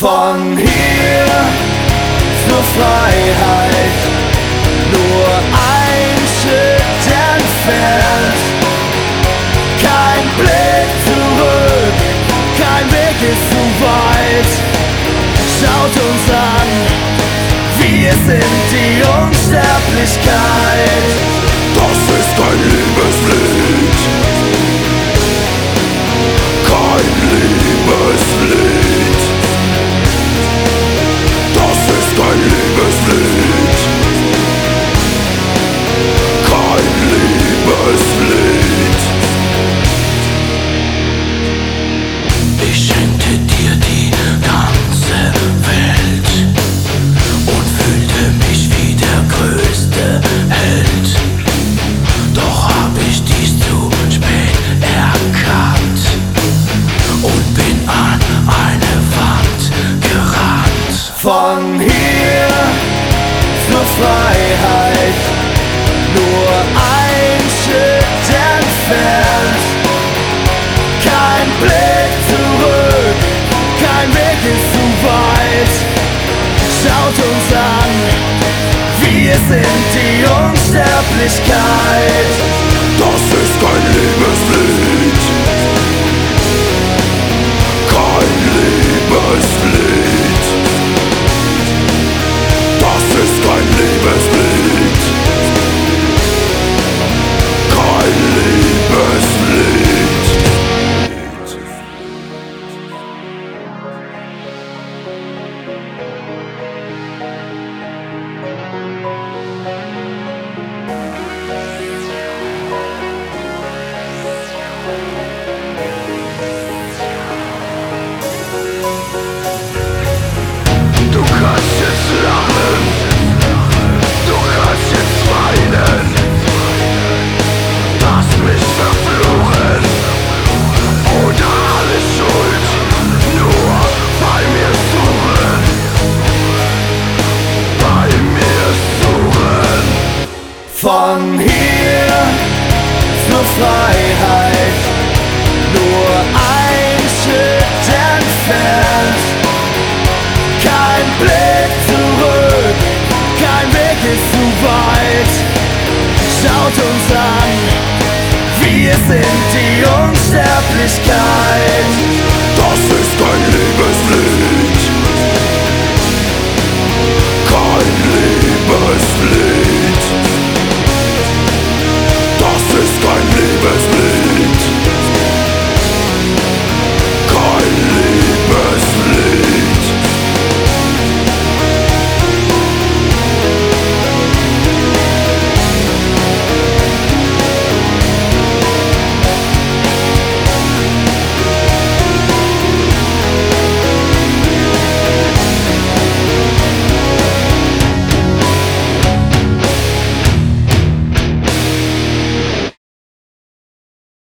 Von hier zur Freiheit, nur ein Schritt entfernt. Kein Blick zurück, kein Weg ist zu weit. Schaut uns an, wir sind die Unsterblichkeit. Das ist kein Liebeslied, kein Liebeslied. Das ist kein Liebeslied, kein Liebeslied. Ich schenkte dir die ganze Welt und fühlte mich wie der größte Held. Doch hab ich dies zu spät erkannt und bin an eine Wand gerannt. Von hier zur Freiheit, nur ein Schritt entfernt. Kein Blick zurück, kein Weg ist zu weit. Schaut uns an, wir sind die Unsterblichkeit. Das ist kein Liebeslied, kein Liebeslied. Das ist kein Liebeslied, kein Liebeslied. Du kannst jetzt lachen, du kannst jetzt weinen, hast mich verfluchen oder alle Schuld nur bei mir suchen, bei mir suchen. Von hier zur Freiheit.